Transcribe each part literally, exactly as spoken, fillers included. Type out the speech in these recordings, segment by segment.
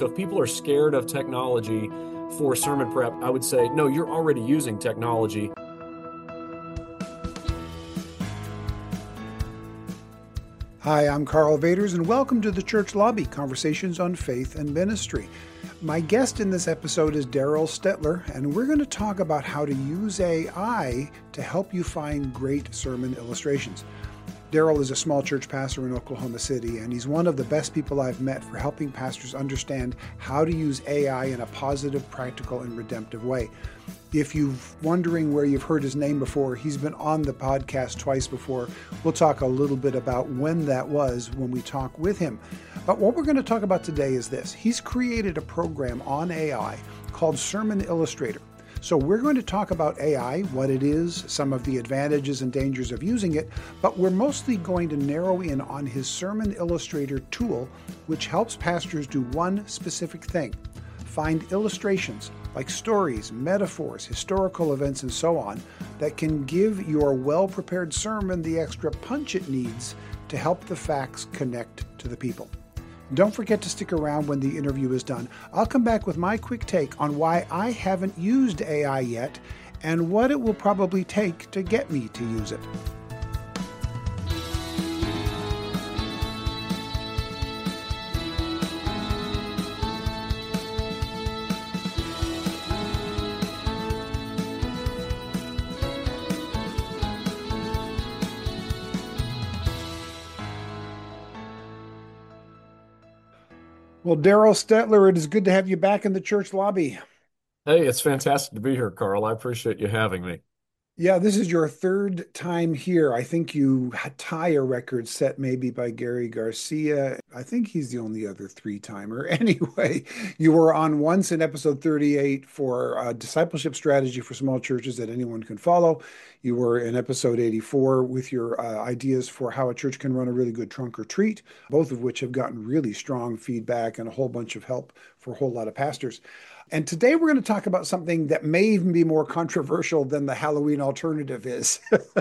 So if people are scared of technology for sermon prep, I would say, no, you're already using technology. Hi, I'm Carl Vaders, and welcome to the Church Lobby, Conversations on Faith and Ministry. My guest in this episode is Darrell Stetler, and we're going to talk about how to use A I to help you find great sermon illustrations. Darrell is a small church pastor in Oklahoma City, and he's one of the best people I've met for helping pastors understand how to use A I in a positive, practical, and redemptive way. If you're wondering where you've heard his name before, he's been on the podcast twice before. We'll talk a little bit about when that was when we talk with him. But what we're going to talk about today is this. He's created a program on A I called Sermon Illustrator. So we're going to talk about A I, what it is, some of the advantages and dangers of using it, but we're mostly going to narrow in on his Sermon Illustrator tool, which helps pastors do one specific thing: find illustrations like stories, metaphors, historical events, and so on that can give your well-prepared sermon the extra punch it needs to help the facts connect to the people. Don't forget to stick around when the interview is done. I'll come back with my quick take on why I haven't used A I yet and what it will probably take to get me to use it. Well, Darrell Stetler, it is good to have you back in the church lobby. Hey, it's fantastic to be here, Carl. I appreciate you having me. Yeah, this is your third time here. I think you tie a record set maybe by Gary Garcia. I think he's the only other three-timer. Anyway, you were on once in episode thirty-eight for a discipleship strategy for small churches that anyone can follow. You were in episode eighty-four with your uh, ideas for how a church can run a really good trunk or treat, both of which have gotten really strong feedback and a whole bunch of help for a whole lot of pastors. And today we're going to talk about something that may even be more controversial than the Halloween alternative is,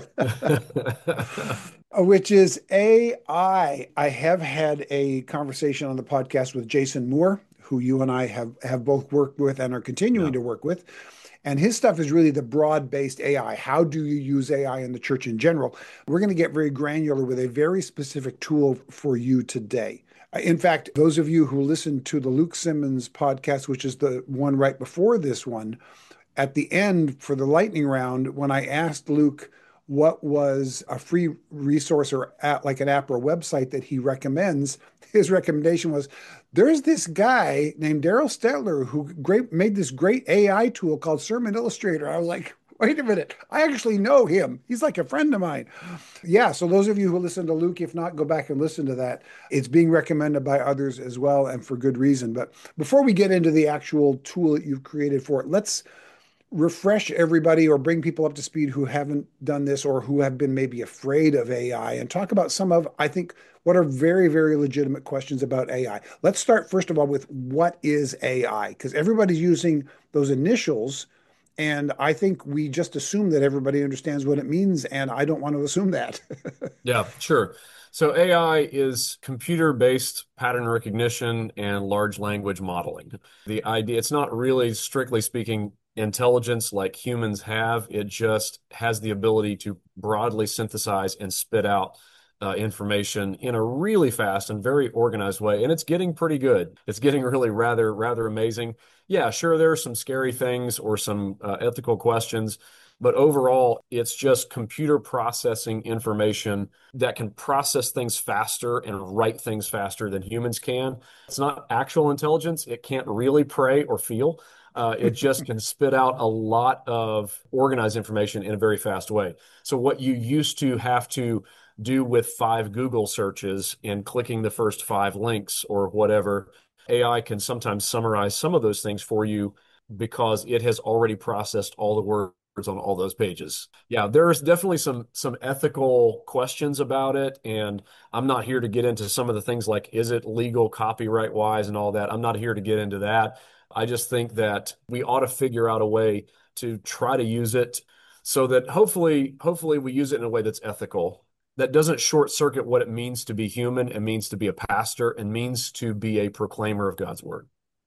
which is A I. I have had a conversation on the podcast with Jason Moore, who you and I have, have both worked with and are continuing Yeah. to work with. And his stuff is really the broad-based A I. How do you use A I in the church in general? We're going to get very granular with a very specific tool for you today. In fact, those of you who listened to the Luke Simmons podcast, which is the one right before this one, at the end for the lightning round, when I asked Luke what was a free resource or at, like an app or a website that he recommends, his recommendation was, there's this guy named Darrell Stetler who great, made this great A I tool called Sermon Illustrator. I was like, wait a minute, I actually know him. He's like a friend of mine. Yeah, so those of you who listen to Luke, if not, go back and listen to that. It's being recommended by others as well, and for good reason. But before we get into the actual tool that you've created for it, let's refresh everybody or bring people up to speed who haven't done this or who have been maybe afraid of A I and talk about some of, I think, what are very, very legitimate questions about A I. Let's start, first of all, with what is A I? Because everybody's using those initials. And I think we just assume that everybody understands what it means, and I don't want to assume that. Yeah, sure. So A I is computer-based pattern recognition and large language modeling. The idea, it's not really, strictly speaking, intelligence like humans have. It just has the ability to broadly synthesize and spit out uh, information in a really fast and very organized way. And it's getting pretty good. It's getting really rather, rather amazing. Yeah, sure, there are some scary things or some uh, ethical questions, but overall, it's just computer processing information that can process things faster and write things faster than humans can. It's not actual intelligence. It can't really pray or feel. Uh, it just can spit out a lot of organized information in a very fast way. So what you used to have to do with five Google searches and clicking the first five links or whatever, A I can sometimes summarize some of those things for you because it has already processed all the words on all those pages. Yeah, there's definitely some some ethical questions about it, and I'm not here to get into some of the things like, is it legal copyright wise and all that. I'm not here to get into that. I just think that we ought to figure out a way to try to use it so that hopefully hopefully we use it in a way that's ethical, that doesn't short circuit what it means to be human and means to be a pastor and means to be a proclaimer of God's word.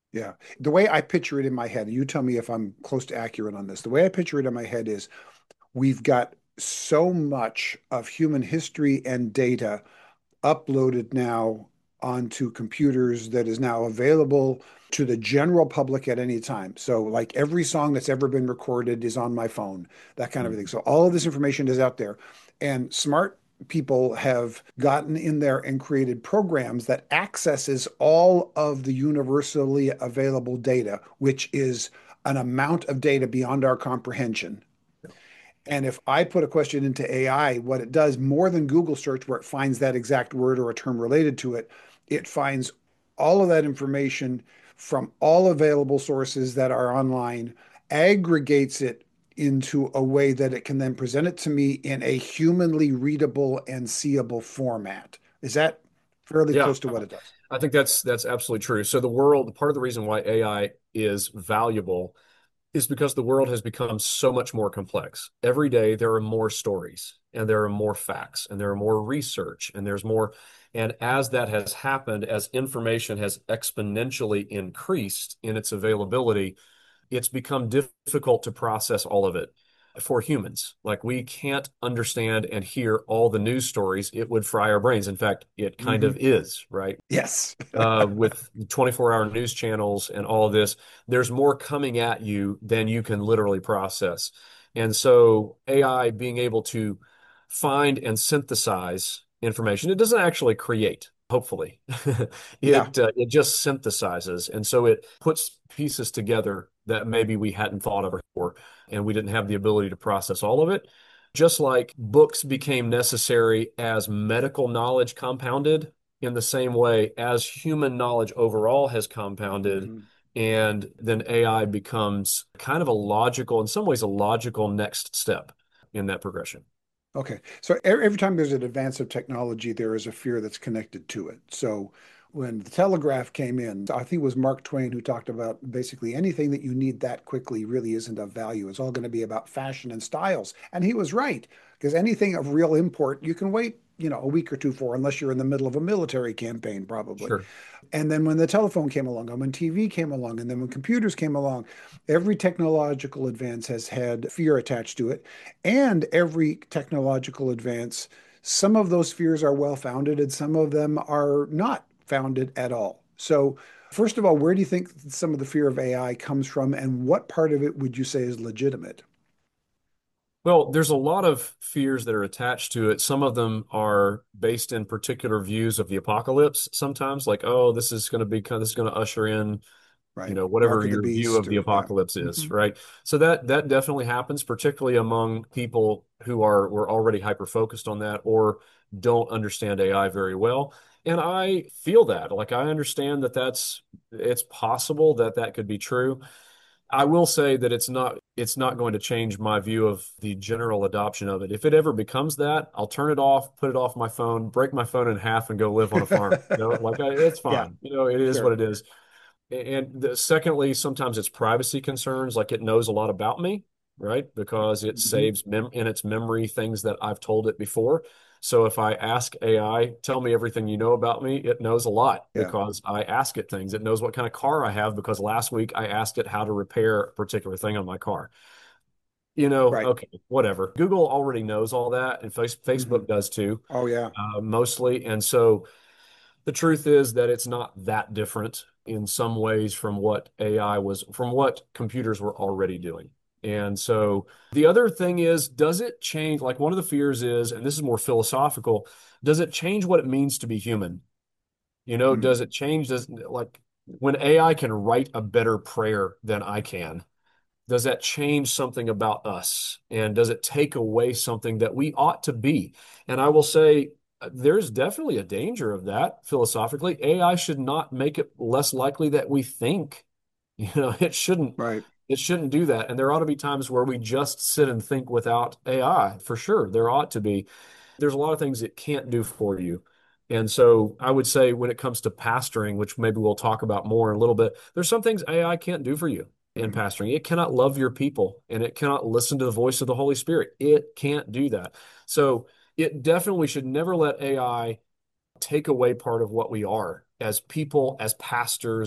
Yeah. The way I picture it in my head, and you tell me if I'm close to accurate on this. The way I picture it in my head is we've got so much of human history and data uploaded now onto computers that is now available to the general public at any time. So, like every song that's ever been recorded is on my phone, that kind of thing. Mhm. So, all of this information is out there. And smart people have gotten in there and created programs that accesses all of the universally available data, which is an amount of data beyond our comprehension. And if I put a question into A I, what it does more than Google search, where it finds that exact word or a term related to it, it finds all of that information from all available sources that are online, aggregates it into a way that it can then present it to me in a humanly readable and seeable format. Is that fairly Yeah, close to what it does? I think that's that's absolutely true. So the world, part of the reason why A I is valuable is because the world has become so much more complex. Every day there are more stories and there are more facts and there are more research and there's more. And as that has happened, as information has exponentially increased in its availability, it's become difficult to process all of it for humans. Like we can't understand and hear all the news stories. It would fry our brains. In fact, it kind Hmm. of is, right? Yes. Uh, with twenty-four hour news channels and all of this, there's more coming at you than you can literally process. And so A I being able to find and synthesize information, it doesn't actually create, hopefully. Yeah. It uh, it just synthesizes. And so it puts pieces together that maybe we hadn't thought of before, and we didn't have the ability to process all of it. Just like books became necessary as medical knowledge compounded, in the same way as human knowledge overall has compounded, Hmm. and then A I becomes kind of a logical, in some ways, a logical next step in that progression. Okay. So every, every time there's an advance of technology, there is a fear that's connected to it. So when the telegraph came in, I think it was Mark Twain who talked about basically anything that you need that quickly really isn't of value. It's all going to be about fashion and styles. And he was right, because anything of real import, you can wait, you know, a week or two for, unless you're in the middle of a military campaign, probably. Sure. And then when the telephone came along, and when T V came along, and then when computers came along, every technological advance has had fear attached to it. And every technological advance, some of those fears are well founded and some of them are not founded at all. So, first of all, where do you think some of the fear of A I comes from, and what part of it would you say is legitimate? Well, there's a lot of fears that are attached to it. Some of them are based in particular views of the apocalypse sometimes, like, oh, this is going to be kind of, this is going to usher in, you Right. know, Mark whatever of the your view Beast, of the or yeah. apocalypse is, Hmm. right? So that that definitely happens, particularly among people who are were already hyper focused on that or don't understand A I very well. And I feel that, like I understand that that's it's possible that that could be true. I will say that it's not it's not going to change my view of the general adoption of it. If it ever becomes that, I'll turn it off, put it off my phone, break my phone in half, and go live on a farm. You know, like I, it's Yeah, fine. You know, it is what sure. it is. And the, secondly, sometimes it's privacy concerns, like it knows a lot about me, right? Because it Hmm. saves mem in its memory things that I've told it before. So if I ask A I, tell me everything you know about me, it knows a lot Yeah, because I ask it things. It knows what kind of car I have because last week I asked it how to repair a particular thing on my car. You know, right. okay, whatever. Google already knows all that, and face Hmm. Facebook does too, Oh, yeah. uh, mostly. And so the truth is that it's not that different in some ways from what A I was, from what computers were already doing. And so the other thing is, does it change? Like one of the fears is, and this is more philosophical, does it change what it means to be human? You know, Mm. does it change? Does like when A I can write a better prayer than I can, does that change something about us? And does it take away something that we ought to be? And I will say uh, there's definitely a danger of that philosophically. A I should not make it less likely that we think. You know, it shouldn't Right. it shouldn't do that. And there ought to be times where we just sit and think without A I, for sure. There ought to be. There's a lot of things it can't do for you. And so I would say when it comes to pastoring, which maybe we'll talk about more in a little bit, there's some things A I can't do for you in Mm. pastoring. It cannot love your people and it cannot listen to the voice of the Holy Spirit. It can't do that. So it definitely should never let A I take away part of what we are as people, as pastors.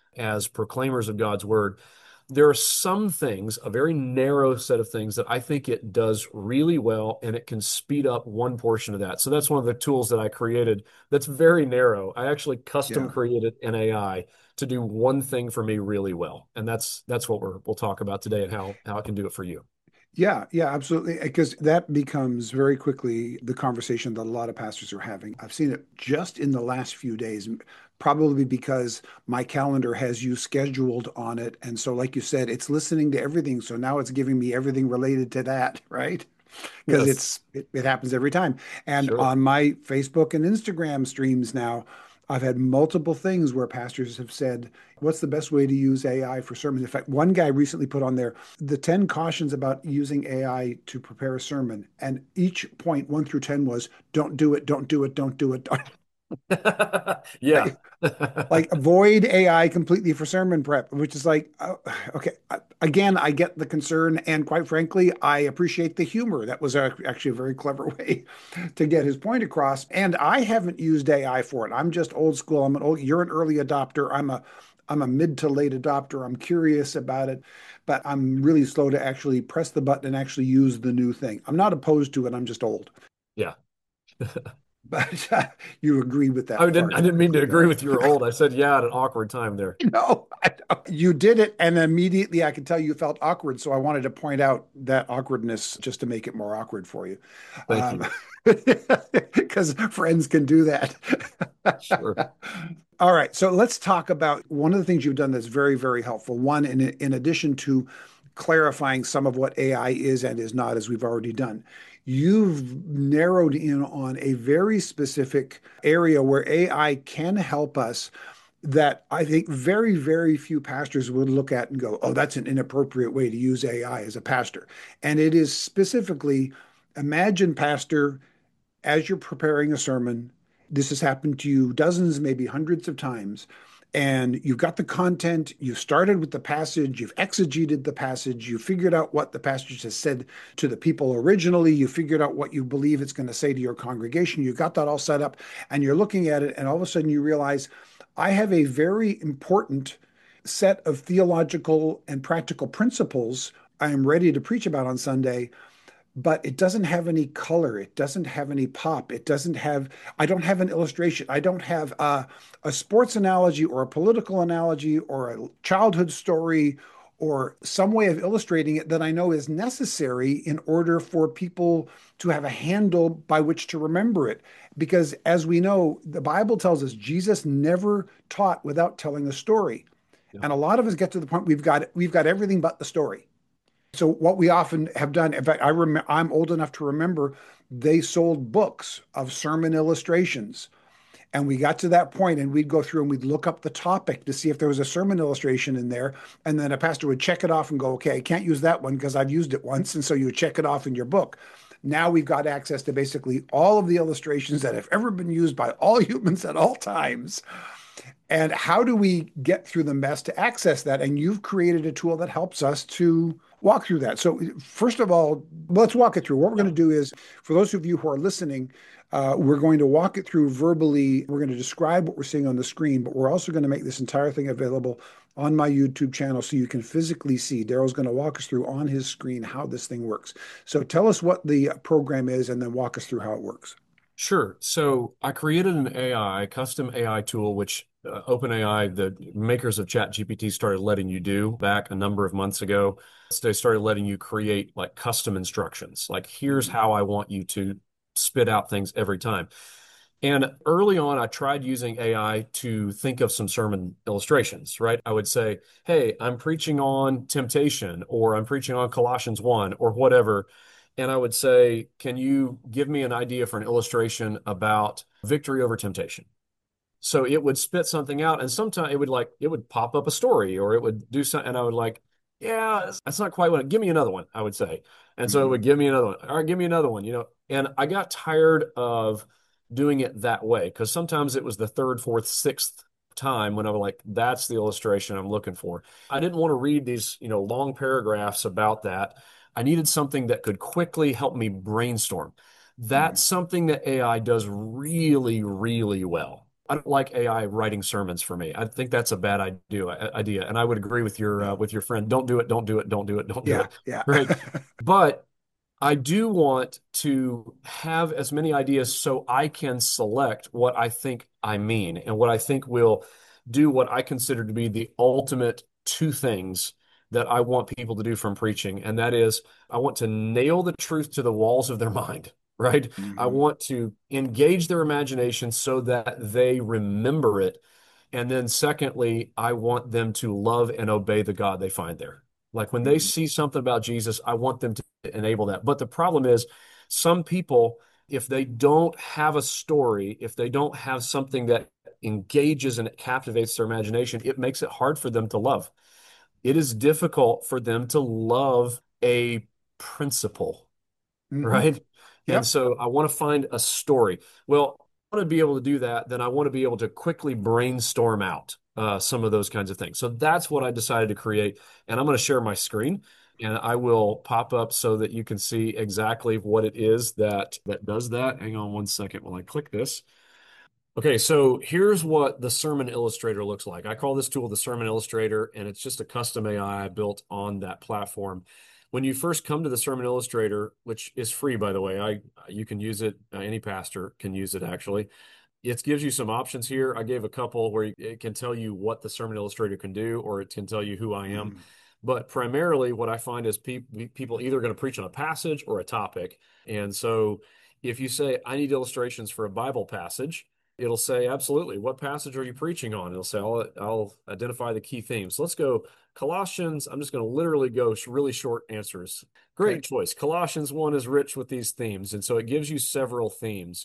as proclaimers of God's word, there are some things, a very narrow set of things that I think it does really well, and it can speed up one portion of that. So that's one of the tools that I created that's very narrow. I actually custom Yeah. created an A I to do one thing for me really well. And that's that's what we're we'll talk about today and how how it can do it for you. Yeah, yeah, absolutely. Because that becomes very quickly the conversation that a lot of pastors are having. I've seen it just in the last few days, probably because my calendar has you scheduled on it. And so, like you said, it's listening to everything. So now it's giving me everything related to that, right? Because Yes, it's it, it happens every time. And sure. on my Facebook and Instagram streams now, I've had multiple things where pastors have said, what's the best way to use A I for sermons? In fact, one guy recently put on there the ten cautions about using A I to prepare a sermon. And each point, one through ten, was don't do it, don't do it, don't do it. Yeah. Like avoid A I completely for sermon prep, which is like, uh, okay, again, I get the concern. And quite frankly, I appreciate the humor. That was a, actually a very clever way to get his point across. And I haven't used A I for it. I'm just old school. I'm an old, you're an early adopter. I'm a, I'm a mid to late adopter. I'm curious about it, but I'm really slow to actually press the button and actually use the new thing. I'm not opposed to it. I'm just old. Yeah. But uh, you agree with I that didn't part, I didn't mean to I agree gather. with you were old. I said yeah at an awkward time there. No, I don't. You did it, and immediately I could tell you felt awkward. So I wanted to point out that awkwardness just to make it more awkward for you. Thank Um, you. because friends can do that. Sure. All right, so let's talk about one of the things you've done that's very, very helpful. One, in, in addition to clarifying some of what A I is and is not, as we've already done, you've narrowed in on a very specific area where A I can help us that I think very, very few pastors would look at and go, oh, that's an inappropriate way to use A I as a pastor. And it is specifically imagine, pastor, as you're preparing a sermon, this has happened to you dozens, maybe hundreds of times, and you've got the content, you've started with the passage, you've exegeted the passage, you figured out what the passage has said to the people originally, you figured out what you believe it's going to say to your congregation, you got that all set up, and you're looking at it, and all of a sudden you realize, I have a very important set of theological and practical principles I am ready to preach about on Sunday, but it doesn't have any color. It doesn't have any pop. It doesn't have, I don't have an illustration. I don't have a, a sports analogy or a political analogy or a childhood story or some way of illustrating it that I know is necessary in order for people to have a handle by which to remember it. Because as we know, the Bible tells us Jesus never taught without telling a story. Yeah. And a lot of us get to the point we've got we've got everything but the story. So what we often have done, in fact, I rem I'm old enough to remember they sold books of sermon illustrations. And we got to that point and we'd go through and we'd look up the topic to see if there was a sermon illustration in there. And then a pastor would check it off and go, okay, I can't use that one because I've used it once. And so you would check it off in your book. Now we've got access to basically all of the illustrations that have ever been used by all humans at all times. And how do we get through the mess to access that? And you've created a tool that helps us to walk through that. So, first of all, let's walk it through. What we're going to do is, for those of you who are listening, uh, we're going to walk it through verbally. We're going to describe what we're seeing on the screen, but we're also going to make this entire thing available on my YouTube channel so you can physically see. Daryl's going to walk us through on his screen how this thing works. So, tell us what the program is and then walk us through how it works. Sure. So I created an A I, custom A I tool, which uh, OpenAI, the makers of ChatGPT, started letting you do back a number of months ago. So they started letting you create like custom instructions, like here's Mhm. how I want you to spit out things every time. And early on, I tried using A I to think of some sermon illustrations, right? I would say, hey, I'm preaching on temptation, or I'm preaching on Colossians one, or whatever. And I would say, can you give me an idea for an illustration about victory over temptation? So it would spit something out, and sometimes it would like it would pop up a story, or it would do something, and I would like, yeah, that's, that's not quite what. Give me another one, I would say, and so it would Mhm. give me another one. All right, give me another one, you know. And I got tired of doing it that way because sometimes it was the third, fourth, sixth time when I was like, that's the illustration I'm looking for. I didn't want to read these, you know, long paragraphs about that. I needed something that could quickly help me brainstorm. That's Mhm. something that A I does really, really well. I don't like A I writing sermons for me. I think that's a bad idea. Idea, and I would agree with your uh, No. with your friend. Don't do it. Don't do it. Don't do it. Don't do Yeah, it. yeah. Right. But I do want to have as many ideas so I can select what I think I mean and what I think will do what I consider to be the ultimate two things that I want people to do from preaching. And that is, I want to nail the truth to the walls of their mind, right? I Hmm. want to engage their imagination so that they remember it. And then, secondly, I want them to love and obey the God they find there. Like when they Hmm. see something about Jesus, I want them to enable that. But the problem is, some people, if they don't have a story, if they don't have something that engages and it captivates their imagination, it makes it hard for them to love. It is difficult for them to love a principle, Hmm. right? And Yep. so I want to find a story. Well, I want to be able to do that, then I want to be able to quickly brainstorm out uh, some of those kinds of things. So that's what I decided to create. And I'm going to share my screen and I will pop up so that you can see exactly what it is that that does that. Hang on one second while I click this. Okay, so here's what the Sermon Illustrator looks like. I call this tool the Sermon Illustrator, and it's just a custom A I built on that platform. When you first come to the Sermon Illustrator, which is free, by the way, I you can use it. Uh, any pastor can use it, actually. It gives you some options here. I gave a couple where it can tell you what the Sermon Illustrator can do, or it can tell you who I am. Hmm. But primarily, what I find is pe people either going to preach on a passage or a topic. And so if you say, I need illustrations for a Bible passage, it'll say, absolutely. What passage are you preaching on? It'll say, I'll, I'll identify the key themes. So let's go Colossians. I'm just going to literally go really short answers. Okay. Great choice. Colossians one is rich with these themes. And so it gives you several themes.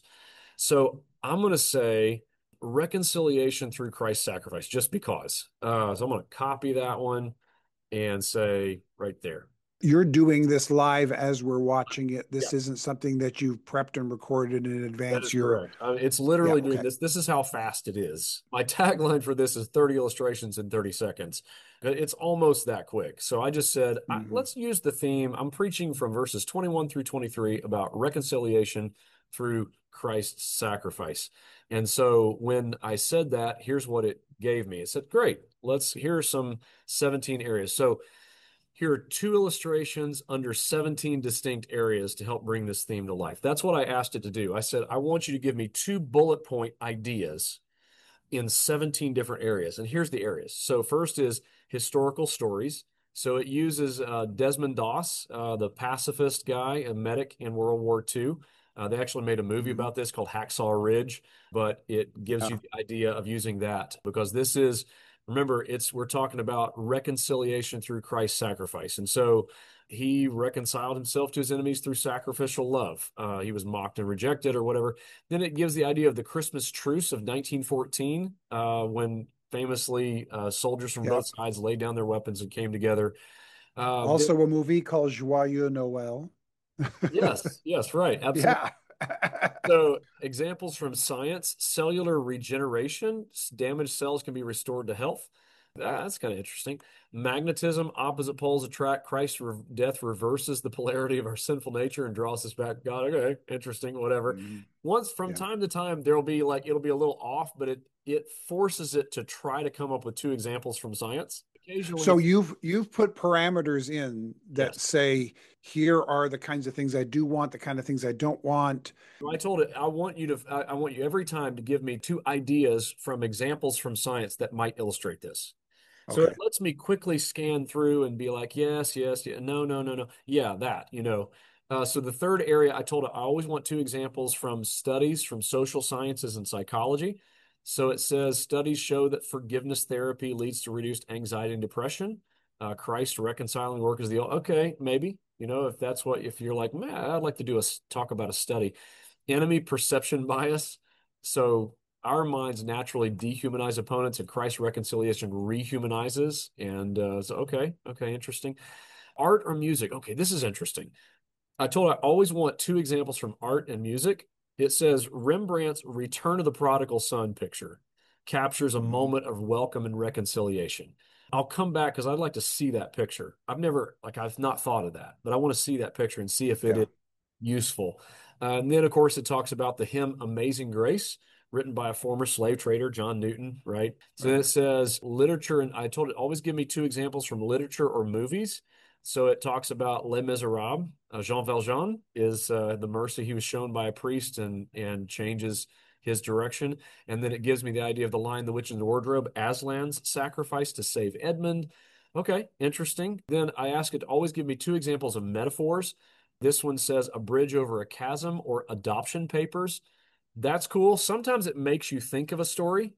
So I'm going to say reconciliation through Christ's sacrifice, just because. Uh, so I'm going to copy that one and say right there. You're doing this live as we're watching it. Yeah, This isn't something that you've prepped and recorded in that advance. is You're, correct. Uh, it's yeah, literally doing okay. this. This is how fast it is. My tagline for this is thirty illustrations in thirty seconds. It's almost that quick. So I just said, I, Hmm. let's use the theme. I'm preaching from verses twenty-one through twenty-three about reconciliation through Christ's sacrifice. And so when I said that, here's what it gave me. It said, great, let's, here are some seventeen areas. So here are two illustrations under seventeen distinct areas to help bring this theme to life. That's what I asked it to do. I said, I want you to give me two bullet point ideas in seventeen different areas. And here's the areas. So, first is historical stories. So, it uses uh, Desmond Doss, uh, the pacifist guy, a medic in World War two. Uh, they actually made a movie Hmm. about this called Hacksaw Ridge, but it gives you Yeah. the idea of using that because this is, remember, it's we're talking about reconciliation through Christ's sacrifice. And so he reconciled himself to his enemies through sacrificial love. Uh, he was mocked and rejected or whatever. Then it gives the idea of the Christmas truce of nineteen fourteen, uh, when famously uh, soldiers from Yeah. both sides laid down their weapons and came together. Uh, th- Also a movie called Joyeux Noel. yes, yes, right, absolutely. Yeah. So, examples from science: cellular regeneration, damaged cells can be restored to health. That's kind of interesting. Magnetism, opposite poles attract. Christ's re death reverses the polarity of our sinful nature and draws us back to God. Okay, interesting, whatever. Mhm. Once from Yeah. time to time, there'll be like it'll be a little off, but it it forces it to try to come up with two examples from science. So Occasionally, you've you've put parameters in that yes. say here are the kinds of things I do want, the kind of things I don't want. So I told it, I want you to, I, I want you every time to give me two ideas from examples from science that might illustrate this. So it Okay. lets me quickly scan through and be like, yes, yes, yeah, no, no, no, no. Yeah, that, you know. Uh, so the third area I told it, I always want two examples from studies from social sciences and psychology. So it says studies show that forgiveness therapy leads to reduced anxiety and depression. Uh, Christ reconciling work is the, okay, maybe, you know, if that's what, if you're like, man, I'd like to do a talk about a study. Enemy perception bias. So our minds naturally dehumanize opponents, and Christ's reconciliation rehumanizes. And uh, so, okay, okay, interesting. Art or music? Okay, this is interesting. I told I always want two examples from art and music. It says Rembrandt's Return of the Prodigal Son picture captures a Mhm. moment of welcome and reconciliation. I'll come back because I'd like to see that picture. I've never, like, I've not thought of that, but I want to see that picture and see if it Yeah. is useful. Uh, and then, of course, it talks about the hymn Amazing Grace, written by a former slave trader, John Newton, right? So then Right. it says literature, and I told it always give me two examples from literature or movies. So it talks about Les Miserables. Uh, Jean Valjean is uh, the mercy he was shown by a priest and and changes his direction. And then it gives me the idea of The Lion, the Witch, and the Wardrobe, Aslan's sacrifice to save Edmund. Okay, interesting. Then I ask it to always give me two examples of metaphors. This one says a bridge over a chasm or adoption papers. That's cool. Sometimes it makes you think of a story.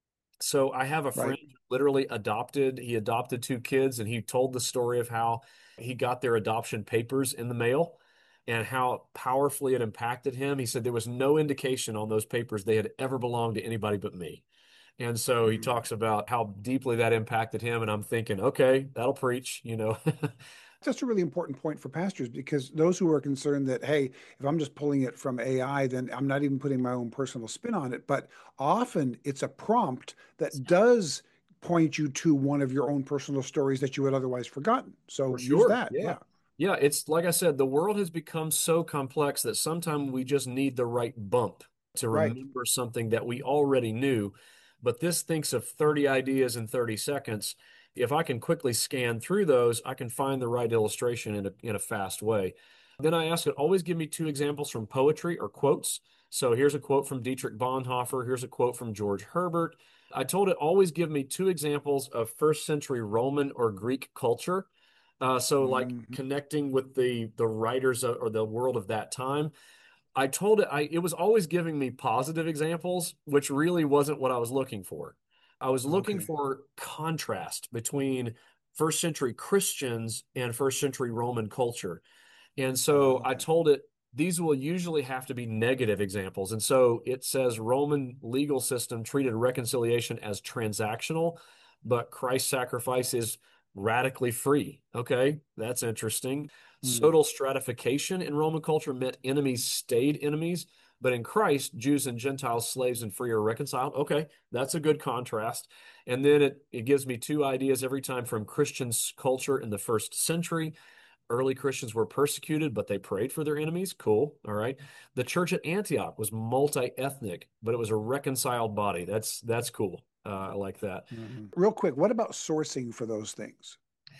So I have a friend Right. who literally adopted, he adopted two kids and he told the story of how he got their adoption papers in the mail and how powerfully it impacted him. He said there was no indication on those papers they had ever belonged to anybody but me. And so he Mhm. talks about how deeply that impacted him. And I'm thinking, okay, that'll preach, you know. That's a really important point for pastors because those who are concerned that, hey, if I'm just pulling it from A I, then I'm not even putting my own personal spin on it. But often it's a prompt that does point you to one of your own personal stories that you had otherwise forgotten. For So use sure. that. Yeah. Yeah. Yeah. It's like I said, the world has become so complex that sometimes we just need the right bump to Right. remember something that we already knew. But this thinks of thirty ideas in thirty seconds. If I can quickly scan through those, I can find the right illustration in a, in a fast way. Then I ask it, always give me two examples from poetry or quotes. So here's a quote from Dietrich Bonhoeffer. Here's a quote from George Herbert. I told it, always give me two examples of first century Roman or Greek culture. Uh, so like Mhm. connecting with the the writers or the world of that time. I told it I it was always giving me positive examples, which really wasn't what I was looking for. I was looking Okay. for contrast between first century Christians and first century Roman culture. And so I Okay. told it these will usually have to be negative examples. And so it says Roman legal system treated reconciliation as transactional, but Christ's sacrifice is radically free. Okay, that's interesting. Mm. Social stratification in Roman culture meant enemies stayed enemies, but in Christ, Jews and Gentiles, slaves and free are reconciled. Okay, that's a good contrast. And then it, it gives me two ideas every time from Christian culture in the first century. Early Christians were persecuted, but they prayed for their enemies. Cool. All right. The church at Antioch was multi-ethnic, but it was a reconciled body. That's that's cool. Uh, I like that. Mhm. Real quick, what about sourcing for those things?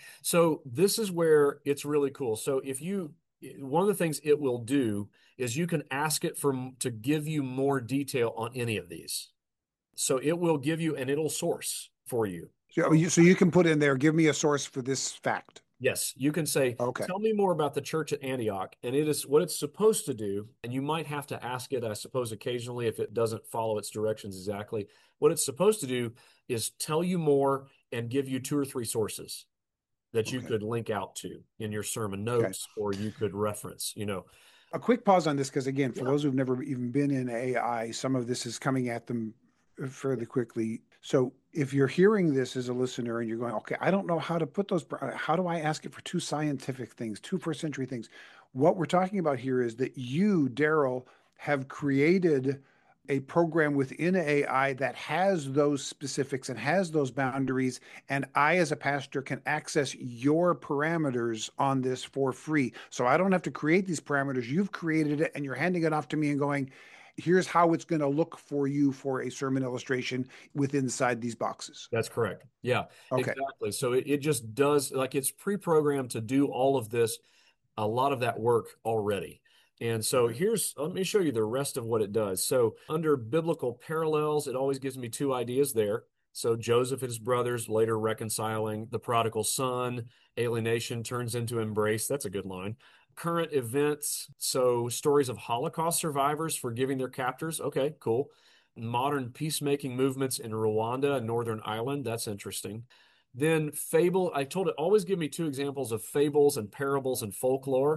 So this is where it's really cool. So if you one of the things it will do is you can ask it for to give you more detail on any of these. So it will give you and it'll source for you. So you, so you can put in there, give me a source for this fact. Yes, you can say, Okay. tell me more about the church at Antioch. And it is what it's supposed to do. And you might have to ask it, I suppose, occasionally if it doesn't follow its directions exactly. What it's supposed to do is tell you more and give you two or three sources that you Okay. could link out to in your sermon Okay. notes or you could reference, you know. A quick pause on this because, again, for Yeah. those who've never even been in A I, some of this is coming at them fairly quickly. So, if you're hearing this as a listener and you're going, okay, I don't know how to put those, how do I ask it for two scientific things, two first century things? What we're talking about here is that you, Daryl, have created a program within A I that has those specifics and has those boundaries. And I, as a pastor, can access your parameters on this for free. So I don't have to create these parameters. You've created it and you're handing it off to me and going, here's how it's going to look for you for a sermon illustration within inside these boxes. That's correct. Yeah, Okay. exactly. So it, it just does like it's pre-programmed to do all of this, a lot of that work already. And so Okay. here's, let me show you the rest of what it does. So under biblical parallels, it always gives me two ideas there. So Joseph and his brothers later reconciling, the prodigal son, alienation turns into embrace. That's a good line. Current events. So stories of Holocaust survivors forgiving their captors. Okay, cool. Modern peacemaking movements in Rwanda and Northern Ireland. That's interesting. Then fable, I told it always give me two examples of fables and parables and folklore.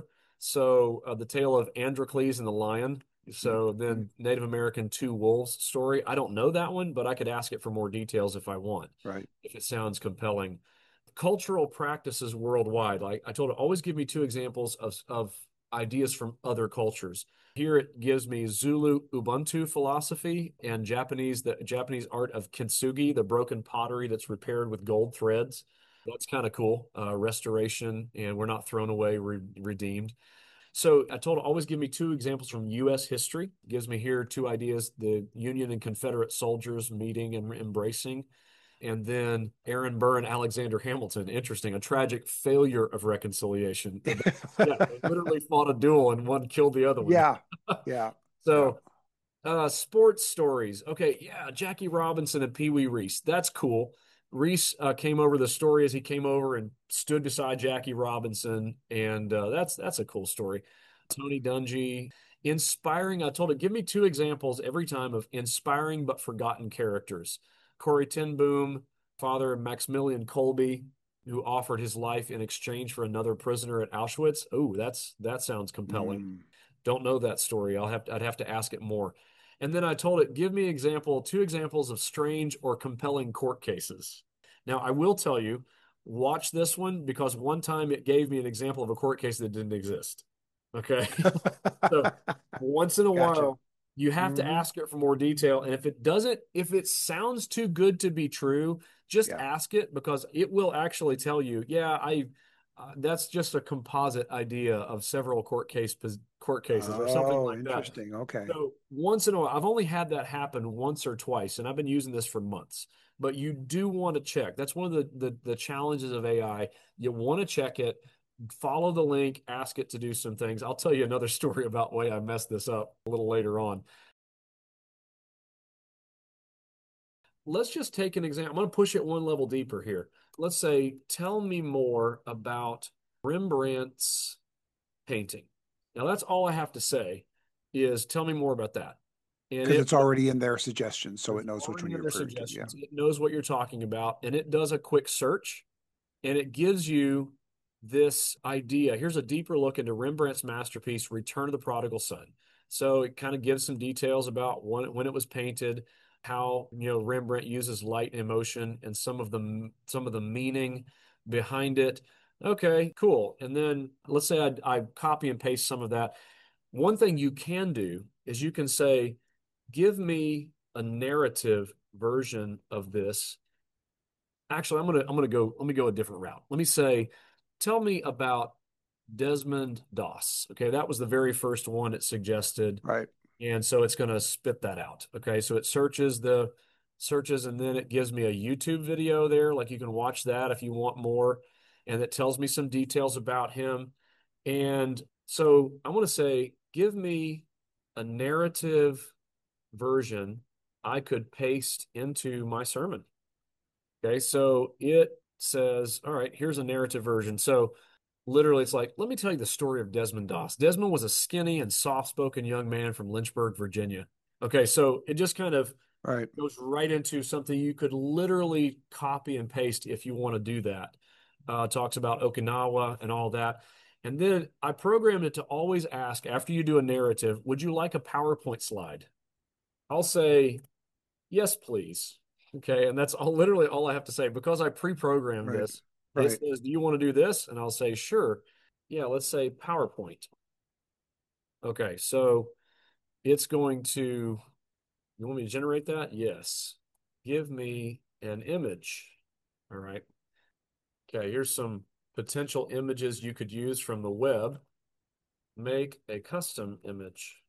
So uh, the tale of Androcles and the lion. So Mm-hmm. then Native American two wolves story. I don't know that one, but I could ask it for more details if I want, Right. if it sounds compelling. Cultural practices worldwide. Like I told it, always give me two examples of, of ideas from other cultures. Here it gives me Zulu Ubuntu philosophy and Japanese, the Japanese art of kintsugi, the broken pottery that's repaired with gold threads. That's kind of cool. Uh, restoration, and we're not thrown away, re redeemed. So I told him, always give me two examples from U S history. Gives me here two ideas, the Union and Confederate soldiers meeting and embracing. And then Aaron Burr and Alexander Hamilton. Interesting. A tragic failure of reconciliation. Yeah, they literally fought a duel and one killed the other one. Yeah, yeah, yeah. So uh, sports stories. Okay, yeah, Jackie Robinson and Pee Wee Reese. That's cool. Reese uh, came over. The story as he came over and stood beside Jackie Robinson, and uh, that's that's a cool story. Tony Dungy, inspiring. I told it, give me two examples every time of inspiring but forgotten characters. Corey Ten Boom, father of Maximilian Kolbe, who offered his life in exchange for another prisoner at Auschwitz. Oh, that's that sounds compelling. Mm. Don't know that story. I'll have to, I'd have to ask it more. And then I told it, give me example, two examples of strange or compelling court cases. Now, I will tell you, watch this one because one time it gave me an example of a court case that didn't exist. Okay. So once in a Gotcha. while, you have to Hmm. ask it for more detail. And if it doesn't, if it sounds too good to be true, just Yeah. ask it because it will actually tell you, yeah, I uh, that's just a composite idea of several court case court cases or something Oh, like that. interesting. Okay. So once in a while, I've only had that happen once or twice, and I've been using this for months. But you do want to check. That's one of the the, the challenges of A I. You want to check it, follow the link, ask it to do some things. I'll tell you another story about why I messed this up a little later on. Let's just take an example. I'm going to push it one level deeper here. Let's say, tell me more about Rembrandt's painting. Now, that's all I have to say is tell me more about that. And Because it it's already in their suggestions, so it it's knows which one already in you're their referring to. Yeah. suggestions. It knows what you're talking about, and it does a quick search and it gives you this idea. Here's a deeper look into Rembrandt's masterpiece, Return of the Prodigal Son. So it kind of gives some details about when, when it was painted, how you know Rembrandt uses light and emotion, and some of the some of the meaning behind it. Okay, cool. And then let's say I, I copy and paste some of that. One thing you can do is you can say, give me a narrative version of this. Actually, I'm gonna I'm gonna go, let me go a different route. Let me say, tell me about Desmond Doss. Okay, that was the very first one it suggested. Right. And so it's going to spit that out. Okay, so it searches the searches and then it gives me a YouTube video there. Like you can watch that if you want more. And it tells me some details about him. And so I want to say, give me a narrative version I could paste into my sermon. Okay, so it says, all right, here's a narrative version. So literally, it's like, let me tell you the story of Desmond Doss. Desmond was a skinny and soft-spoken young man from Lynchburg, Virginia. Okay, so it just kind of Right. goes right into something you could literally copy and paste if you want to do that. Uh, talks about Okinawa and all that. And then I programmed it to always ask after you do a narrative, would you like a PowerPoint slide? I'll say, yes, please. Okay, and that's all literally all I have to say because I pre-programmed Right. this. It Right. says, "Do you want to do this?" And I'll say, "Sure." Yeah, let's say PowerPoint. Okay, so it's going to, you want me to generate that? Yes. Give me an image. All right. Okay, here's some potential images you could use from the web. Make a custom image.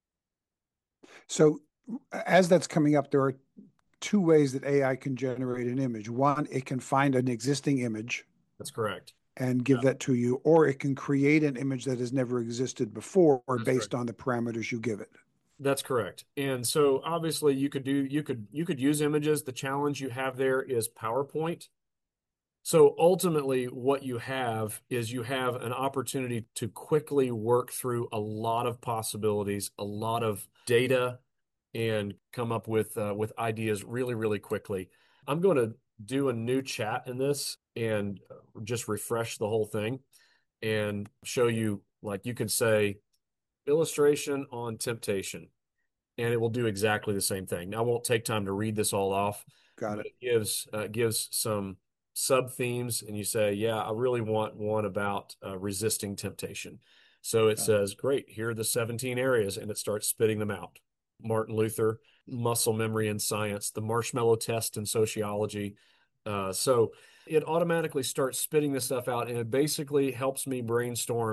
So as that's coming up, there are two ways that A I can generate an image. One, it can find an existing image That's correct. and give Yeah, that to you, or it can create an image that has never existed before that's correct. based on the parameters you give it. That's correct. And so obviously you could do you could you could use images. The challenge you have there is PowerPoint. So ultimately what you have is you have an opportunity to quickly work through a lot of possibilities, a lot of data and come up with uh, with ideas really really quickly. I'm going to do a new chat in this and uh, just refresh the whole thing and show you like you can say illustration on temptation and it will do exactly the same thing. Now, I won't take time to read this all off, Got but it. it gives uh, gives some sub themes, and you say, "Yeah, I really want one about uh, resisting temptation." So it Got it. says, "Great, here are the seventeen areas," and it starts spitting them out. Martin Luther, muscle memory in science, the marshmallow test in sociology. Uh, so it automatically starts spitting this stuff out, and it basically helps me brainstorm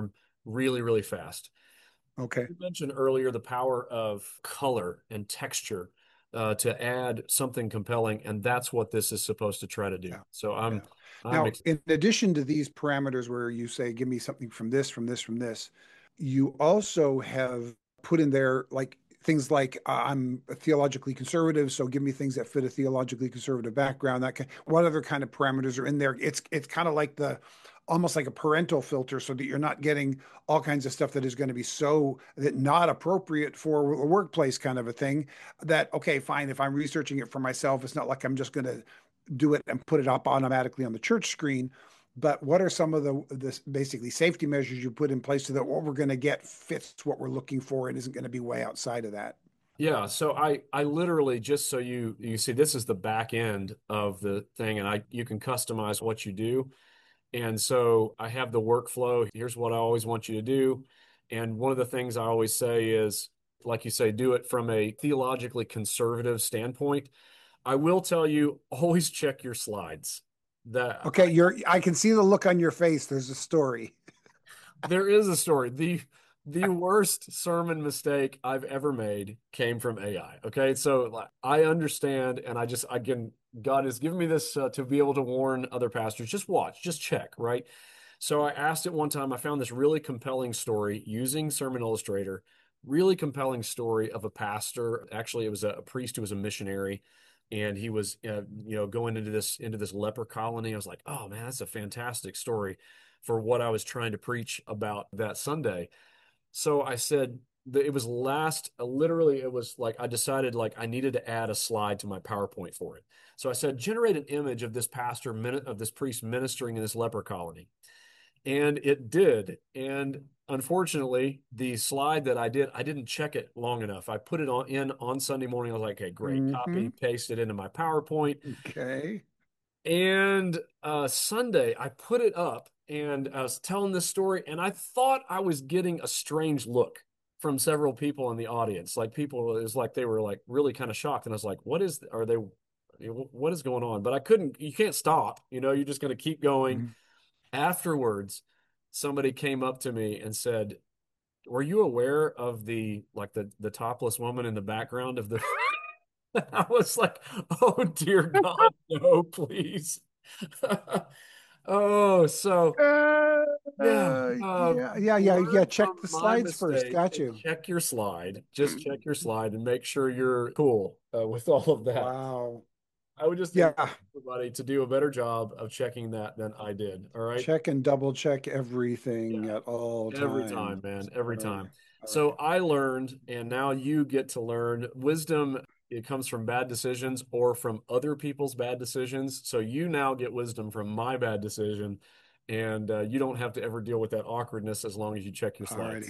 really, really fast. Okay. You mentioned earlier the power of color and texture uh, to add something compelling, and that's what this is supposed to try to do. Yeah. So I'm Yeah. I'm Now, ex in addition to these parameters where you say, give me something from this, from this, from this, you also have put in there like things like uh, I'm theologically conservative, so give me things that fit a theologically conservative background. That kind, what other kind of parameters are in there? It's it's kind of like the almost like a parental filter, so that you're not getting all kinds of stuff that is going to be so that not appropriate for a workplace kind of a thing. That okay, fine. If I'm researching it for myself, it's not like I'm just going to do it and put it up automatically on the church screen. But what are some of the, the basically safety measures you put in place so that what we're going to get fits what we're looking for and isn't going to be way outside of that? Yeah, so I I literally just so you you see this is the back end of the thing, and I you can customize what you do. And so I have the workflow. Here's what I always want you to do. And one of the things I always say is, like you say, do it from a theologically conservative standpoint. I will tell you, always check your slides. That Okay, you're I can see the look on your face. There's a story. There is a story. The the worst sermon mistake I've ever made came from A I. Okay, so like, I understand, and I just I can God has given me this uh, to be able to warn other pastors. Just watch, just check, right? So I asked it one time. I found this really compelling story using Sermon Illustrator. Really compelling story of a pastor. Actually, it was a, a priest who was a missionary, and he was uh, you know going into this into this leper colony. I was like, oh man, that's a fantastic story for what I was trying to preach about that Sunday. So I said that it was last, uh, literally, it was like I decided like I needed to add a slide to my PowerPoint for it. So I said, generate an image of this pastor, of this priest ministering in this leper colony. And it did. And unfortunately, the slide that I did, I didn't check it long enough. I put it on in on Sunday morning. I was like, okay, great. Hmm. Copy, paste it into my PowerPoint. Okay. And uh, Sunday, I put it up and I was telling this story, and I thought I was getting a strange look from several people in the audience. Like people, it was like they were like really kind of shocked, and I was like, "What is? Are they? What is going on?" But I couldn't. You can't stop. You know, you're just going to keep going. Mhm. Afterwards, somebody came up to me and said, "Were you aware of the like the the topless woman in the background of the?" I was like, "Oh dear God, no, please." Oh, so Uh, yeah, uh, uh, yeah, yeah, yeah, yeah. learn Check from the my slides first. mistake Got and you. check your slide. Just check your slide and make sure you're cool uh, with all of that. Wow. I would just encourage Yeah. everybody to do a better job of checking that than I did. All right. Check and double check everything Yeah. at all Every times. time, man, every All right. time. All So right. I learned, and now you get to learn wisdom. It comes from bad decisions or from other people's bad decisions. So you now get wisdom from my bad decision, and uh, you don't have to ever deal with that awkwardness as long as you check your All righty. slides.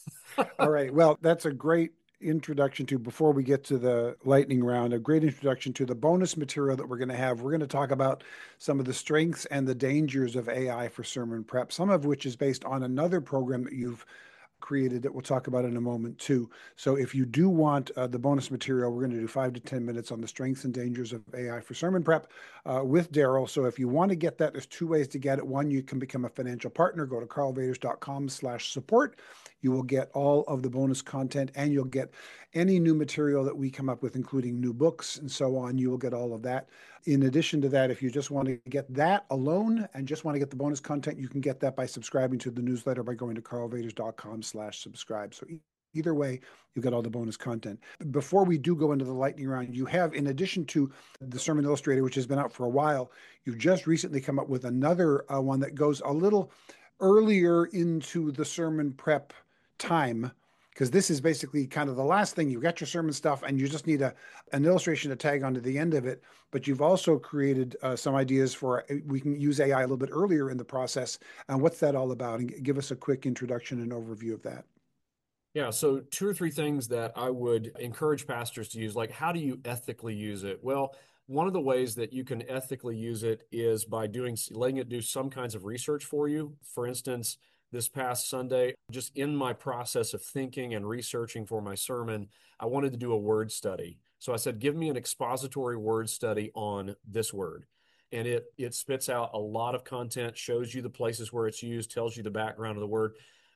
All right. Well, that's a great introduction to, before we get to the lightning round, a great introduction to the bonus material that we're going to have. We're going to talk about some of the strengths and the dangers of A I for sermon prep, some of which is based on another program that you've created that we'll talk about in a moment too. So if you do want uh, the bonus material, we're going to do five to ten minutes on the strengths and dangers of A I for sermon prep uh, with Daryl. So if you want to get that, there's two ways to get it. One, you can become a financial partner. Go to carlvaters.com slash support. You will get all of the bonus content and you'll get any new material that we come up with, including new books and so on. You will get all of that. In addition to that, if you just want to get that alone and just want to get the bonus content, you can get that by subscribing to the newsletter by going to carlvaters.com slash subscribe. So either way, you get all the bonus content. Before we do go into the lightning round, you have, in addition to the Sermon Illustrator, which has been out for a while, you've just recently come up with another uh, one that goes a little earlier into the sermon prep time, because this is basically kind of the last thing. You got your sermon stuff and you just need a an illustration to tag onto the end of it. But you've also created uh, some ideas for, we can use A I a little bit earlier in the process. And what's that all about? And give us a quick introduction and overview of that. Yeah, so two or three things that I would encourage pastors to use, like how do you ethically use it? Well, one of the ways that you can ethically use it is by doing letting it do some kinds of research for you. For instance, this past Sunday, just in my process of thinking and researching for my sermon, I wanted to do a word study. So I said, give me an expository word study on this word. And it it spits out a lot of content, shows you the places where it's used, tells you the background of the word.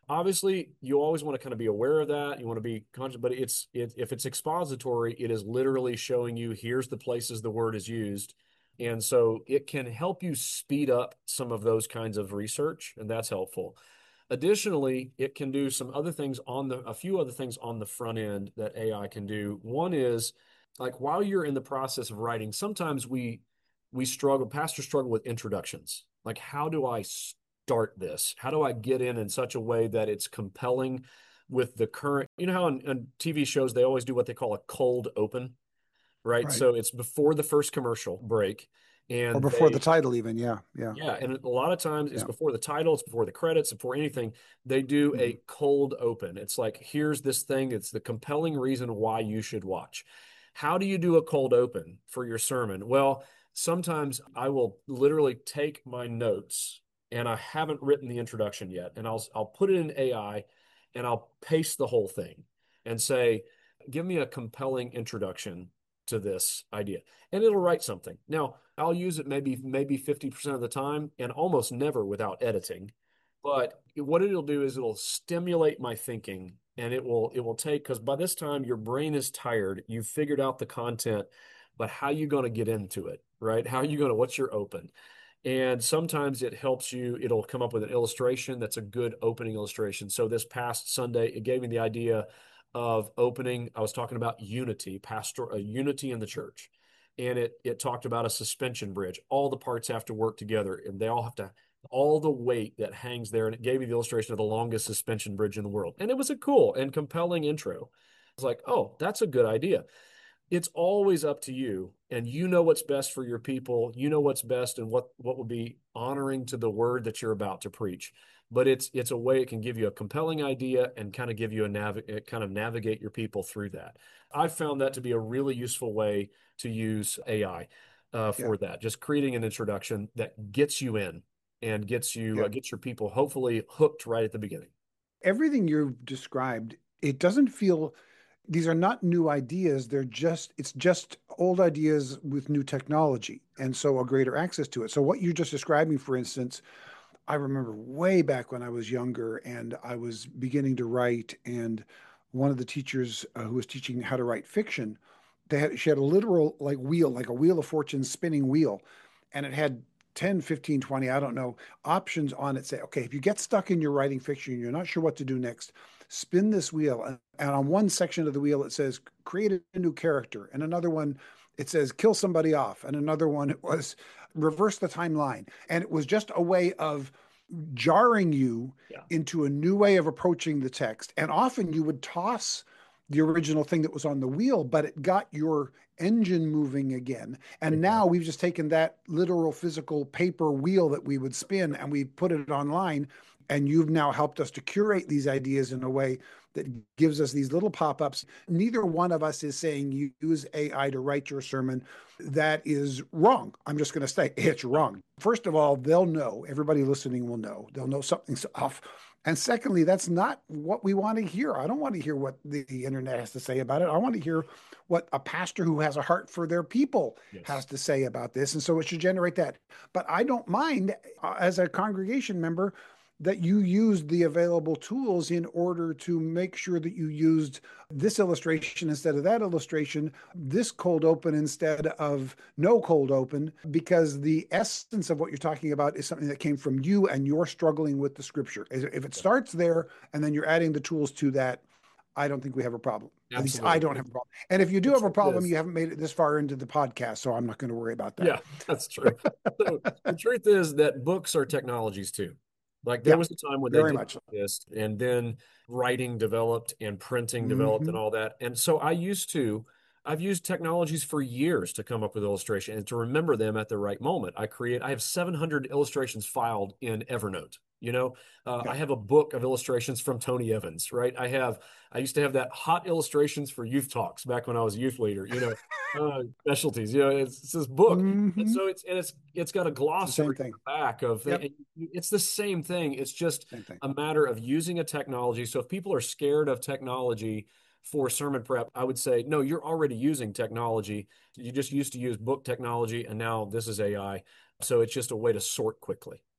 Obviously, you always want to kind of be aware of that. You want to be conscious, but it's it, if it's expository, it is literally showing you here's the places the word is used. And so it can help you speed up some of those kinds of research, and that's helpful. Additionally, it can do some other things on the, a few other things on the front end that A I can do. One is like while you're in the process of writing, sometimes we we struggle, pastors struggle with introductions. Like, how do I start this? How do I get in in such a way that it's compelling with the current, you know how in, in T V shows they always do what they call a cold open, right? Right. So it's before the first commercial break, Or and before the they title even. Yeah. Yeah. yeah, and a lot of times it's Yeah. before the title, it's before the credits, before anything. They do Hmm. a cold open. It's like, here's this thing. It's the compelling reason why you should watch. How do you do a cold open for your sermon? Well, sometimes I will literally take my notes and I haven't written the introduction yet, and I'll I'll put it in A I and I'll paste the whole thing and say, give me a compelling introduction to this idea, and it'll write something. Now, I'll use it maybe maybe fifty percent of the time and almost never without editing. But what it'll do is it'll stimulate my thinking, and it will it will take, because by this time your brain is tired, you've figured out the content, but how are you going to get into it, right? How are you going to, what's your open? And sometimes it helps you, it'll come up with an illustration that's a good opening illustration. So this past Sunday, it gave me the idea of opening. I was talking about unity, pastor, uh, unity in the church. And it it talked about a suspension bridge. All the parts have to work together and they all have to, all the weight that hangs there. And it gave me the illustration of the longest suspension bridge in the world. And it was a cool and compelling intro. I was like, oh, that's a good idea. It's always up to you, and you know what's best for your people. You know what's best and what what will be honoring to the word that you're about to preach. But it's it's a way it can give you a compelling idea and kind of give you a nav kind of navigate your people through that. I've found that to be a really useful way to use A I uh, Yeah. for that. Just creating an introduction that gets you in and gets you uh, Yeah. gets your people hopefully hooked right at the beginning. Everything you've described, it doesn't feel, these are not new ideas. They're just, it's just old ideas with new technology. And so a greater access to it. So what you're just describing, for instance, I remember way back when I was younger and I was beginning to write, and one of the teachers uh, who was teaching how to write fiction, they had she had a literal like wheel, like a wheel of fortune spinning wheel, and it had ten, fifteen, twenty, I don't know, options on it. Say, okay, if you get stuck in your writing fiction, you're not sure what to do next, spin this wheel. And, and on one section of the wheel, it says create a new character. And another one, it says kill somebody off. And another one, it was reverse the timeline. And it was just a way of jarring you Yeah. into a new way of approaching the text. And often you would toss the original thing that was on the wheel, but it got your engine moving again. And now Exactly. we've just taken that literal physical paper wheel that we would spin and we put it online. And you've now helped us to curate these ideas in a way that gives us these little pop ups. Neither one of us is saying you use A I to write your sermon. That is wrong. I'm just going to say it's wrong. First of all, they'll know, everybody listening will know, they'll know something's off. And secondly, that's not what we want to hear. I don't want to hear what the, the internet has to say about it. I want to hear what a pastor who has a heart for their people has Yes. to say about this. And so it should generate that. But I don't mind, uh, as a congregation member, that you used the available tools in order to make sure that you used this illustration instead of that illustration, this cold open instead of no cold open, because the essence of what you're talking about is something that came from you and you're struggling with the scripture. If it starts there and then you're adding the tools to that, I don't think we have a problem. At least I Absolutely. don't have a problem. And if you The do have a truth problem, is, you haven't made it this far into the podcast, so I'm not going to worry about that. yeah, that's true. So the truth is that books are technologies too. Like there Yeah, was a time when they very didn't much so. exist, and then writing developed and printing developed and Hmm. all that. And so I used to, I've used technologies for years to come up with illustration and to remember them at the right moment. I create, I have seven hundred illustrations filed in Evernote. You know, uh, Yeah. I have a book of illustrations from Tony Evans, right? I have, I used to have that hot illustrations for youth talks back when I was a youth leader, you know, uh, specialties, you know, it's, it's this book. And Hmm. so it's and it's it's got a It's the same glossary on thing. the back of Yep. thing. It's the same thing. It's just Same thing. a matter of using a technology. So if people are scared of technology for sermon prep, I would say, no, you're already using technology. You just used to use book technology, and now this is A I. So it's just a way to sort quickly.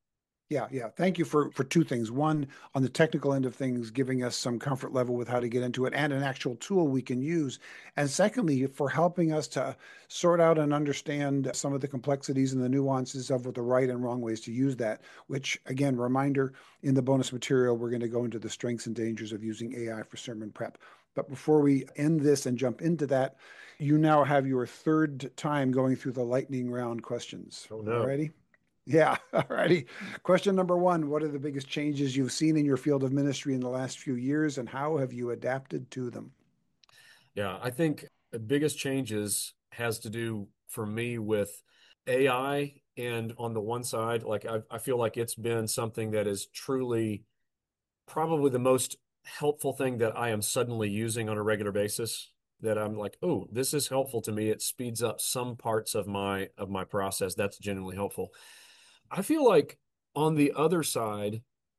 Yeah, yeah. Thank you for for two things. One, on the technical end of things, giving us some comfort level with how to get into it and an actual tool we can use. And secondly, for helping us to sort out and understand some of the complexities and the nuances of what the right and wrong ways to use that, which again, reminder in the bonus material, we're going to go into the strengths and dangers of using A I for sermon prep. But before we end this and jump into that, you now have your third time going through the lightning round questions. Oh All no. righty? Yeah, all righty. Question number one, what are the biggest changes you've seen in your field of ministry in the last few years, and how have you adapted to them? Yeah, I think the biggest changes has to do for me with A I. And on the one side, like I, I feel like it's been something that is truly probably the most helpful thing that I am suddenly using on a regular basis. That I'm like, oh, this is helpful to me. It speeds up some parts of my of my process. That's genuinely helpful. I feel like on the other side,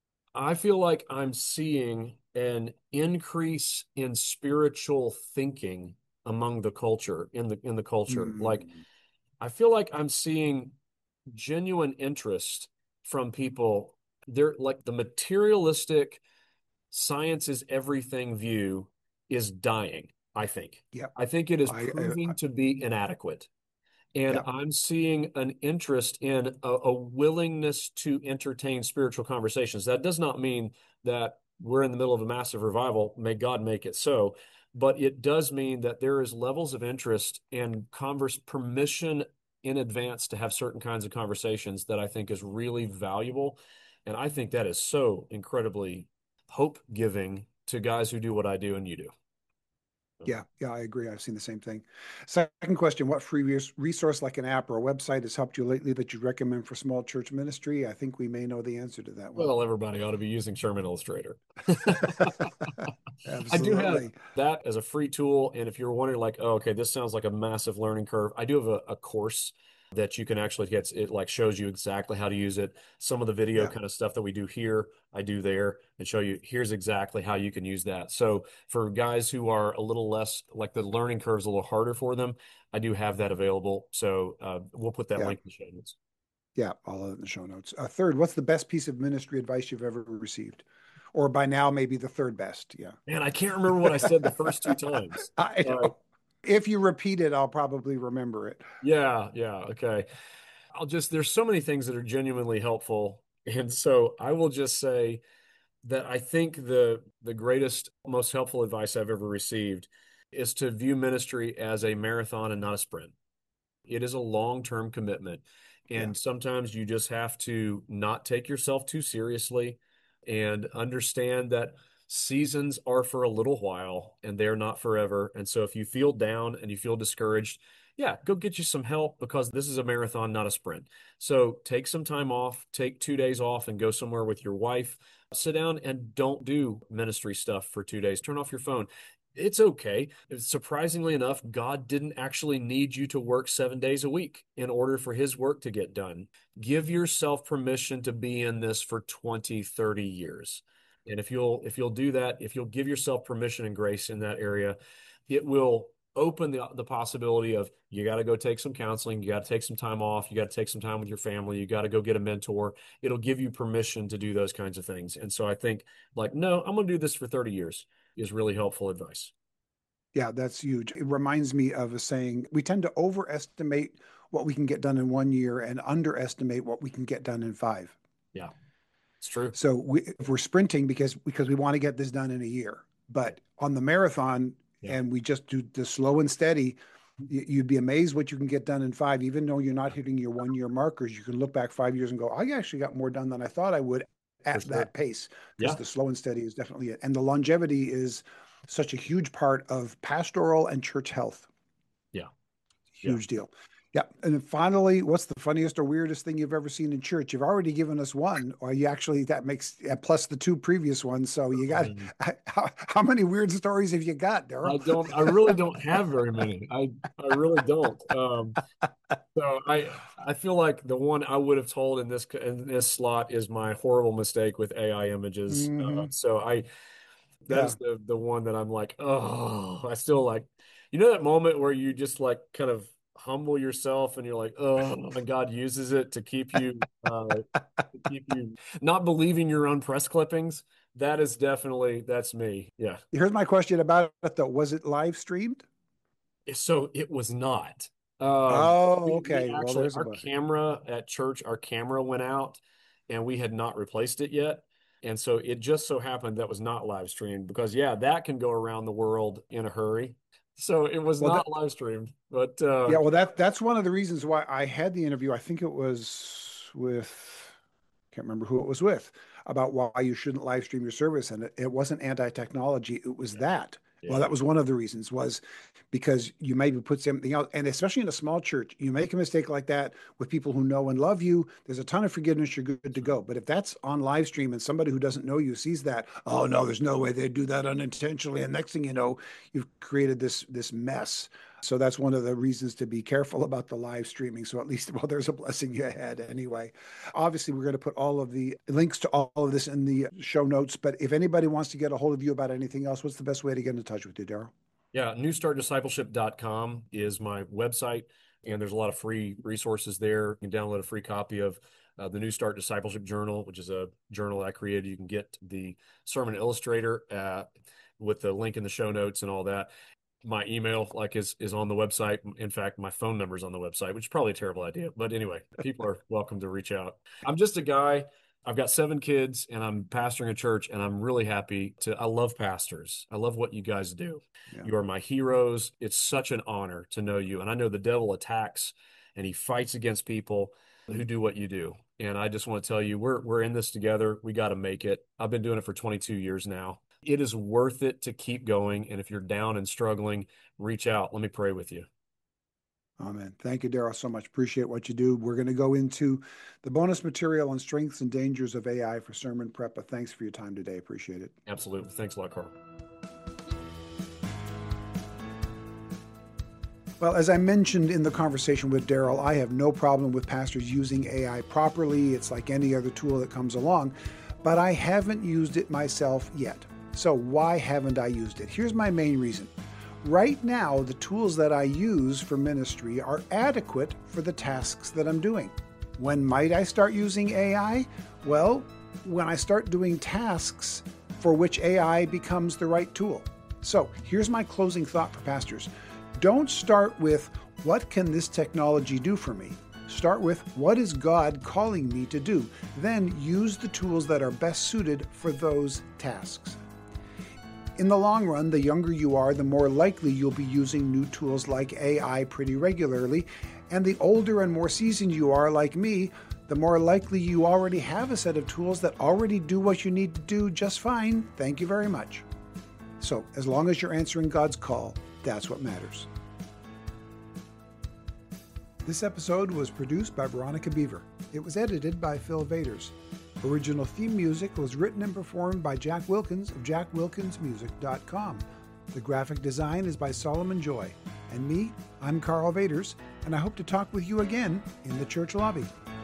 I feel like I'm seeing an increase in spiritual thinking among the culture in the in the culture. Like Hmm. I feel like I'm seeing genuine interest from people. They're like the materialistic science is everything view is dying, I think. Yep. I think it is I, I, I proving to be inadequate. And yep. I'm seeing an interest in a, a willingness to entertain spiritual conversations. That does not mean that we're in the middle of a massive revival. May God make it so. But it does mean that there is levels of interest and converse permission in advance to have certain kinds of conversations that I think is really valuable. And I think that is so incredibly hope giving to guys who do what I do and you do. Yeah, yeah, I agree. I've seen the same thing. Second question, what free res- resource like an app or a website has helped you lately that you'd recommend for small church ministry? I think we may know the answer to that one. Well, everybody ought to be using Sherman Illustrator. I do have Absolutely. that as a free tool. And if you're wondering, like, oh, okay, this sounds like a massive learning curve, I do have a, a course that you can actually get. It like shows you exactly how to use it. Some of the video Yeah, kind of stuff that we do here, I do there and show you here's exactly how you can use that. So for guys who are a little less, like the learning curve is a little harder for them, I do have that available. So uh, we'll put that yeah, link in the show notes. yeah. All of it in the show notes. Uh, third, what's the best piece of ministry advice you've ever received? Or by now, maybe the third best. Yeah. Man, I can't remember what I said the first two times. I Uh, know. If you repeat it, I'll probably remember it. yeah, yeah, okay. I'll just, there's so many things that are genuinely helpful. And so I will just say that I think the the greatest, most helpful advice I've ever received is to view ministry as a marathon and not a sprint. It is a long-term commitment. Yeah. And sometimes you just have to not take yourself too seriously and understand that seasons are for a little while and they're not forever. And so if you feel down and you feel discouraged, yeah, go get you some help because this is a marathon, not a sprint. So take some time off, take two days off and go somewhere with your wife. Sit down and don't do ministry stuff for two days. Turn off your phone. It's okay. Surprisingly enough, God didn't actually need you to work seven days a week in order for his work to get done. Give yourself permission to be in this for twenty, thirty years. And if you'll if you'll do that, if you'll give yourself permission and grace in that area, it will open the the possibility of you got to go take some counseling, you got to take some time off, you got to take some time with your family, you got to go get a mentor. It'll give you permission to do those kinds of things. And so I think like, no, I'm going to do this for thirty years is really helpful advice. Yeah, that's huge. It reminds me of a saying, we tend to overestimate what we can get done in one year and underestimate what we can get done in five. Yeah, it's true. So we, if we're sprinting because because we want to get this done in a year, Yeah. but on the marathon Yeah. and we just do the slow and steady, you'd be amazed what you can get done in five. Even though you're not hitting your one year markers, you can look back five years and go, I actually got more done than I thought I would For at sure. that pace because Yeah. the slow and steady is definitely it. And the longevity is such a huge part of pastoral and church health. Yeah. Yeah. Huge deal. Yeah. And then finally, what's the funniest or weirdest thing you've ever seen in church? You've already given us one, or you actually, that makes, yeah, plus the two previous ones. So you got, Um, how, how many weird stories have you got, Daryl? I don't, I really don't have very many. I, I really don't. Um, so I, I feel like the one I would have told in this, in this slot is my horrible mistake with A I images. Uh, Hmm. so I, that Yeah. is the, the one that I'm like, oh, I still like, you know, that moment where you just like kind of humble yourself and you're like, oh, and God uses it to keep you, uh, you, you not believing your own press clippings. That is definitely that's me. Yeah. Here's my question about it though. Was it live streamed? So it was not. Um, Oh, we, we okay. Well, actually, there's a our blessing. camera at church, our camera went out and we had not replaced it yet. And so it just so happened that was not live streamed because, yeah, that can go around the world in a hurry. So it was Well, that, not live streamed, but uh, yeah, well, that that's one of the reasons why I had the interview. I think it was with, can't remember who it was with, about why you shouldn't live stream your service. And it, it wasn't anti-technology. It was yeah, that. Well, yeah, that was one of the reasons was because you maybe put something else, and especially in a small church, you make a mistake like that with people who know and love you. There's a ton of forgiveness. You're good to go. But if that's on live stream and somebody who doesn't know you sees that, oh no, there's no way they'd do that unintentionally. And next thing you know, you've created this this mess. So that's one of the reasons to be careful about the live streaming. So at least, well, there's a blessing you had anyway. Obviously, we're going to put all of the links to all of this in the show notes. But if anybody wants to get a hold of you about anything else, what's the best way to get in touch with you, Daryl? yeah. new start discipleship dot com is my website, and there's a lot of free resources there. You can download a free copy of uh, the New Start Discipleship Journal, which is a journal I created. You can get the Sermon Illustrator uh, with the link in the show notes and all that. My email like is is on the website. In fact, my phone number is on the website, which is probably a terrible idea. But anyway, people are welcome to reach out. I'm just a guy. I've got seven kids and I'm pastoring a church and I'm really happy to I love pastors. I love what you guys do. Yeah. You are my heroes. It's such an honor to know you. And I know the devil attacks and he fights against people who do what you do. And I just want to tell you, we're we're in this together. We got to make it. I've been doing it for twenty-two years now. It is worth it to keep going. And if you're down and struggling, reach out. Let me pray with you. Amen. Thank you, Daryl, so much. Appreciate what you do. We're going to go into the bonus material on strengths and dangers of A I for sermon prep. But thanks for your time today. Appreciate it. Absolutely. Thanks a lot, Carl. Well, as I mentioned in the conversation with Daryl, I have no problem with pastors using A I properly. It's like any other tool that comes along, but I haven't used it myself yet. So why haven't I used it? Here's my main reason. Right now, the tools that I use for ministry are adequate for the tasks that I'm doing. When might I start using A I? Well, when I start doing tasks for which A I becomes the right tool. So here's my closing thought for pastors. Don't start with, what can this technology do for me? Start with, what is God calling me to do? Then use the tools that are best suited for those tasks. In the long run, the younger you are, the more likely you'll be using new tools like A I pretty regularly. And the older and more seasoned you are, like me, the more likely you already have a set of tools that already do what you need to do just fine. Thank you very much. So, as long as you're answering God's call, that's what matters. This episode was produced by Veronica Beaver. It was edited by Phil Vaders. Original theme music was written and performed by Jack Wilkins of jack wilkins music dot com. The graphic design is by Solomon Joy. And me, I'm Carl Vaders, and I hope to talk with you again in the church lobby.